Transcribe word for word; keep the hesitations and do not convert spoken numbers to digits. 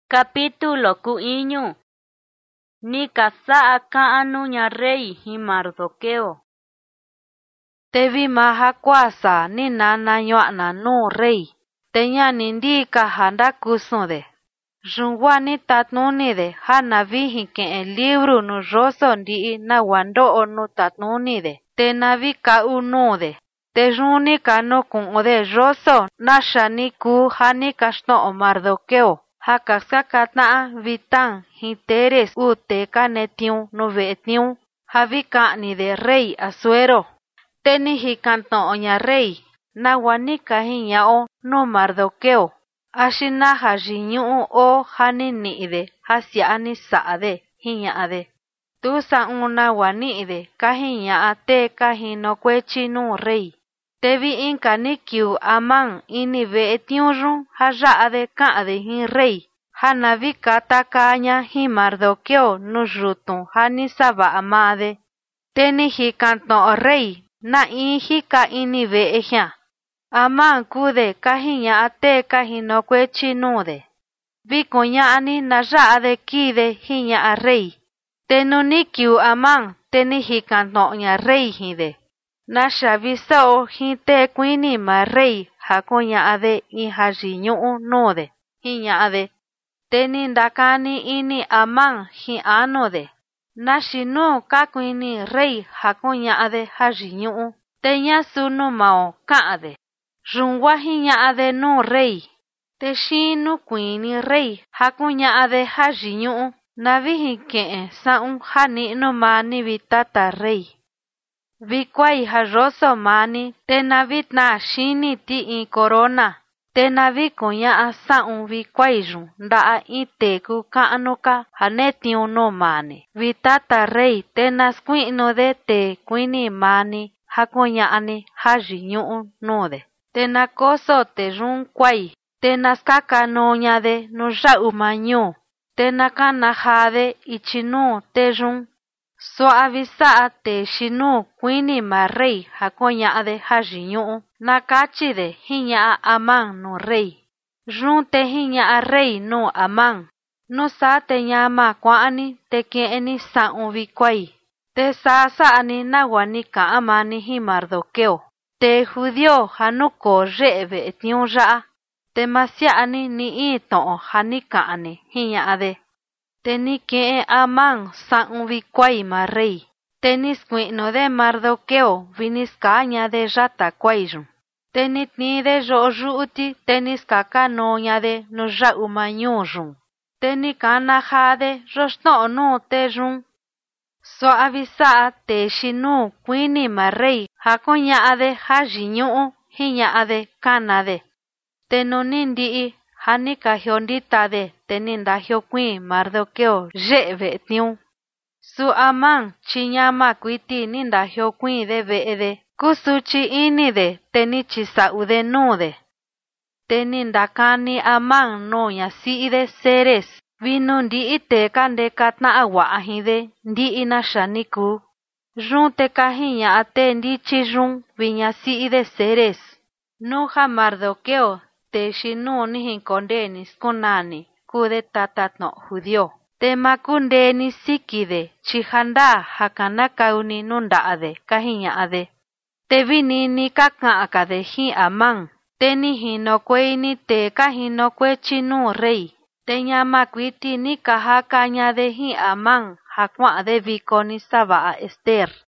Capítulo cuiño. Ni casa ka'anu ña rey hi Mardoqueo. Tevi maha kuasa ni nana ñuana no rey. Teña nindi ka handa kusode. Rungwa ni tatnuni de hana vihi ke el libro no roso ndi na wando no tatnuni de. Te navi ka uno de. Te runi ka no kun ode roso na shani ku hani kashno o Mardoqueo. Hakasa kata vitan hinteres ute kanetiu no vetiu. Havi ni de rey Asuero. Teni hikanto oña rey. Nawanika hiñao no Mardoqueo. Ashina hajiñu o haniniide hasia ani saade hiñaade. Tusa una waniide kahiña te kahino kwechi no rey. Tevi inka nikiu aman ini veetiurun hajaade kaade hin rey. Hanavi kata kaña hi Mardoqueo no rutun hani saba amade. Teni hikanto rey na inhi ka ini veeja. Aman kude kahiña ate kahino kwechi nude. Vikoña ani najaade kide hiña a rey. Tenunikiu aman teni hikanto ña rey hide. Nasha visao hinte kuini ma rey hakoña ade inhajiñu nude hiña ade. Teni ndakani ini aman hi anode. Nashinu kakuini rey hakoña ade hajiñu. Teña sunu mao kaade. Rungwa hiña ade no rey. Te shinu kuini rey hakuña ade hajiñu. Navihi ke saun hani no mani vitata rey. Vikwai haroso mani te navitna shini ti in corona. Te navi kuña saun vikwai jun ndaa iteku kaanuka hanetiu no mani. Vitata rey te naskuino de te kuini mani hakuña ani hajiñu nude. Te nakoso te run kwai. Te naskaka noña de no jau mañu. Te nakanajade ichinu te run. Suavisa te shinu kuini ma rey hakoña de hajiñu. Nakachi de hiña aman no rey. Run te hiña rey no aman. No sa te llama kwani te kieni saun vikwai. Te sa saani nawani ka amani hi Mardoqueo. Te judio hanuko rebe etiun raa. Te masiani ni ito hanikaani hiña ade. Te ni ke aman saun vikwai ma rey. Te niskuino de Mardoqueo viniskaña de rata kwaijun. Te nitni de rojuti te niskaka noña de no jau mañujun. Te nikana jade rosno no te jun. Suavisa te shinu kuini ma rey hakoña ade hajiñu hiña ade kanade. Te nonindi hanika hiondita de te nindahio kuin Mardoqueo rebe tiu. Su aman chiñama kuiti nindahio kuin de veede. Kusuchi ini de te nichisa ude nude. Te nindakani aman noña si de seres. Vino ndi ite kande katna awa ahide ndi inashaniku. Run te kahiña ate ndi chirun viña si de seres. Nuja Mardoqueo te shinu nihin kondenis kunani kude tatatno judio. Te makundeni sikide chihanda hakanakauni nundaade kahiña ade. Te vinini kakakade hi aman. Te nihino kweini te kahino kwechi no rey. Te llama kuiti ni kaha kaña de hi aman hakwa de viko ni saba a Esther.